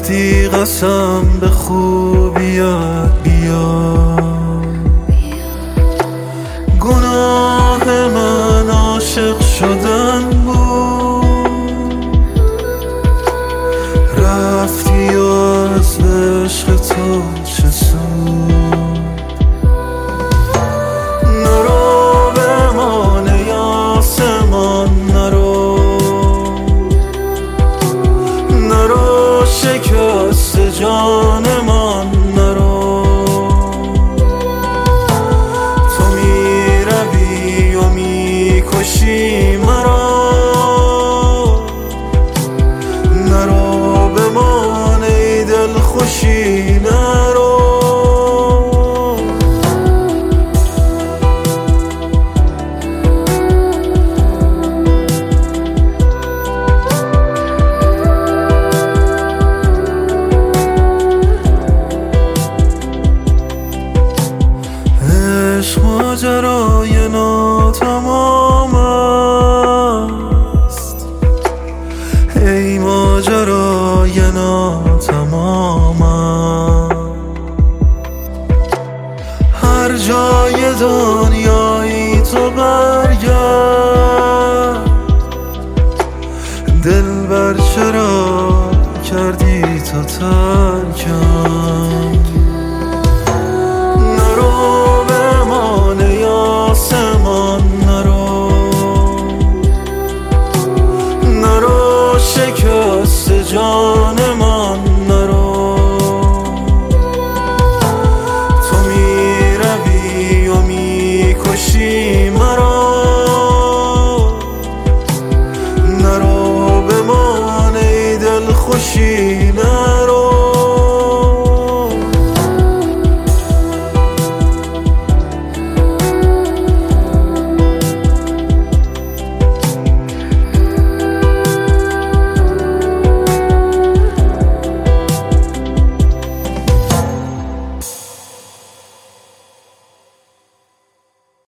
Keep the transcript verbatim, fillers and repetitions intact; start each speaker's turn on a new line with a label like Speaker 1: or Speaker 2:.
Speaker 1: رفتی قسم به خوبیت بیا. گناه من عاشق شدن بود، رفتی و از عشق تو چه سود. نرو بمان ای آسمان، نرو نرو شکست جان من، نرو. تو می روی و می کشی مرا، نرو بمان ای دل خوشی، نرو. عشق ماجرای ناتمام است، ای ماجرای ناتمام. هر جای دنیایی تو برگرد، دلبر چرا کردی تو تر.